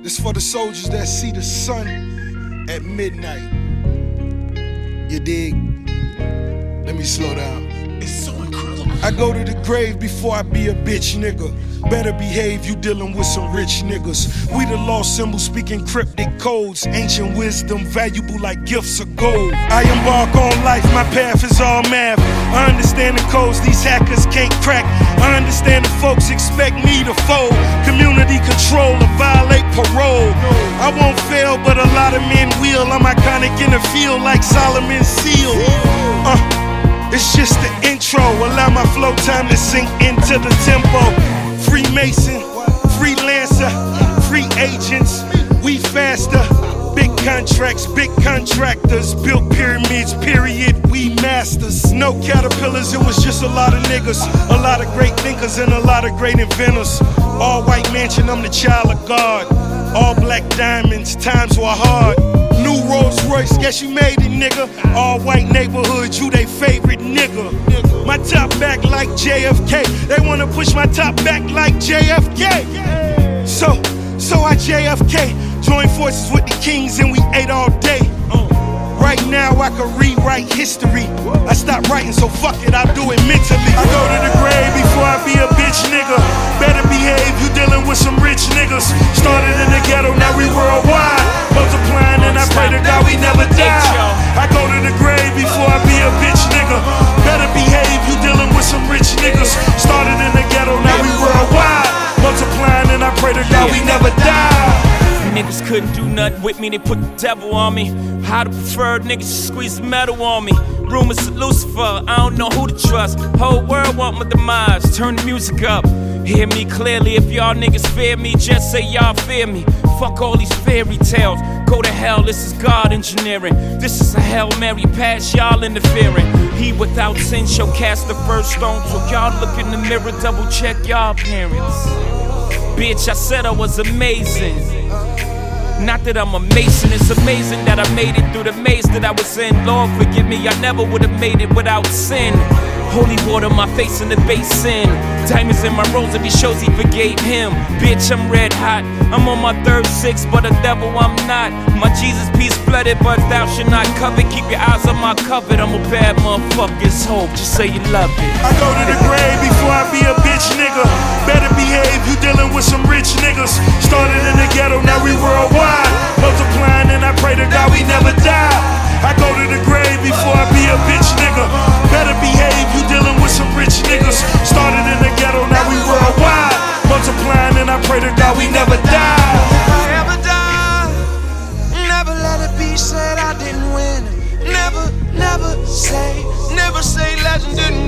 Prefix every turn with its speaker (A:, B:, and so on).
A: It's for the soldiers that see the sun at midnight. You dig? Let me slow down.
B: It's so incredible.
A: I go to the grave before I be a bitch nigga. Better behave, you dealing with some rich niggas. We the lost symbols speaking cryptic codes. Ancient wisdom valuable like gifts of gold. I embark on life, my path is all math. I understand the codes these hackers can't crack. I understand the folks expect me to fold. Community control or violate parole. I won't fail, but a lot of men will. I'm iconic in the field like Solomon's seal. It's just the intro. Allow my flow time to sink into the tempo. Freemason, freelancer, free agents, we faster. Big contracts, big contractors, built pyramids, period, we masters. No caterpillars, it was just a lot of niggas. A lot of great thinkers and a lot of great inventors. All white mansion, I'm the child of God. All black diamonds, times were hard. New Rolls Royce, guess you made it, nigga. All white neighborhood, you they favorite nigga. My top back like JFK. They wanna push my top back like JFK. So I JFK. Joined forces with the kings and we ate all day. Right now I can rewrite history. I stopped writing, so fuck it, I'll do it mentally. I go to the grave before I be a bitch nigga. Better behave, you dealing with some rich niggas. Started in the ghetto, now we worldwide. Multiplying and I pray to God we never die. I go to the grave before I be a bitch nigga. Better behave, you dealing with some rich niggas. Started in the ghetto, now we worldwide. Multiplying and I pray to God we never die.
C: Niggas couldn't do nothing with me, they put the devil on me. How the preferred niggas squeeze metal on me. Rumors of Lucifer, I don't know who to trust. Whole world want my demise, turn the music up. Hear me clearly, if y'all niggas fear me, just say y'all fear me. Fuck all these fairy tales, go to hell, this is God engineering. This is a Hail Mary pass, y'all interfering. He without sin shall cast the first stone. So y'all look in the mirror, double check y'all parents. Bitch, I said I was amazing. Not that I'm a mason, it's amazing that I made it through the maze that I was in. Lord forgive me, I never would've made it without sin. Holy water, my face in the basin. Diamonds in my rose, if he shows he forgave him. Bitch, I'm red hot, I'm on my third six, but a devil I'm not. My Jesus peace flooded, but thou should not covet. Keep your eyes on my covet, I'm a bad motherfucker's hope, just say you love it.
A: I go to the grave before I be a bitch nigga. Better behave, you dealing with some rich niggas. Started in the ghetto, now we worldwide. Multiplying and I pray to God we never die. I go to the grave before I be a bitch nigga. Better behave, you dealing with some rich niggas. Started in the ghetto, now we worldwide. Multiplying and I pray to God we never die.
D: If I ever die, never let it be said I didn't win. Never say legend didn't